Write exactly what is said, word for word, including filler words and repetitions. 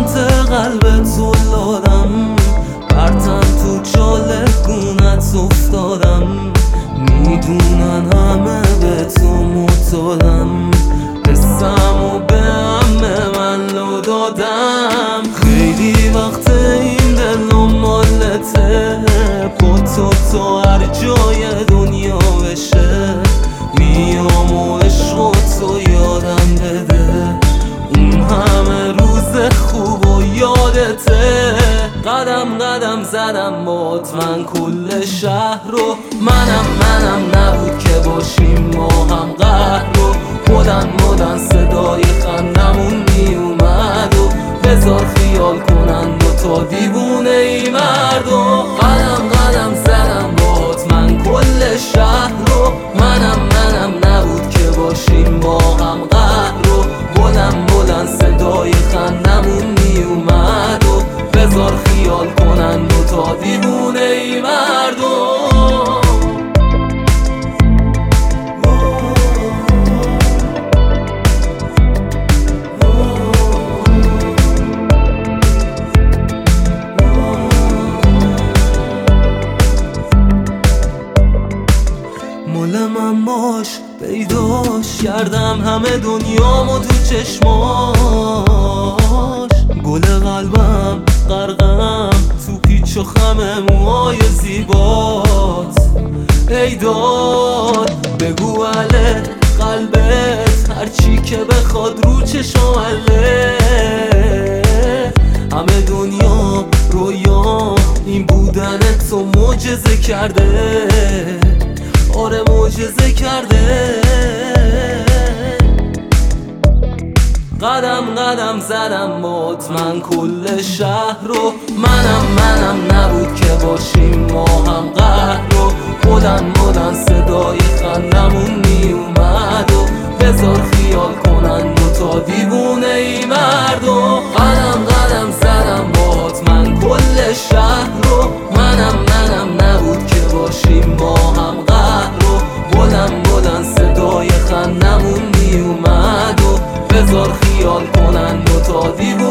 قسمت قلب تو لادم، پرتم تو چالگونت افتادم. میدونن همه به تو معتادم، قسمو به همه من لو دادم. خیلی وقت این دلم مالته، با تو تا هر جای دنیا بشه. میام و عشق تو یادم بده، اون همه روز خوب و یادته. قدم قدم زدم بات من کل شهر رو، منم منم نبود که باشیم ما هم قهر رو. بلند بلند صدای خندمون میومد و بذار خیال کنن دوتا دیوونه ای مرد. و قدم قدم زدم بات من کل شهر رو، منم منم نبود که باشیم با هم قهر رو. بلند بلند صدای خندمون میومد و بذار خیال کنن دوتا دیوونه ای مرد. مال من باش، پیداش کردم همه دنیامو تو چشماش. گل قلبم غرقم تو پیچ و خم موهای زیبات. ای داد بگو اله قلبت، هرچی که بخواد رو چشماله. همه دنیا رویا این بودن تو معجزه کرده، آره معجزه کرده. قدم قدم زدم بات من کل شهر رو، منم منم نبود که باشیم ما هم قهر رو. بلند بلند صدای خندمون میومد و بذار خیال کنن دوتا دیوونه ای مرد. و قدم قدم زدم بات من کل شهر رو، منم منم نبود که باشیم ما هم قهر رو. بلند بلند صدای خندمون میومد و بذار خیال کنن دوتا دیوونه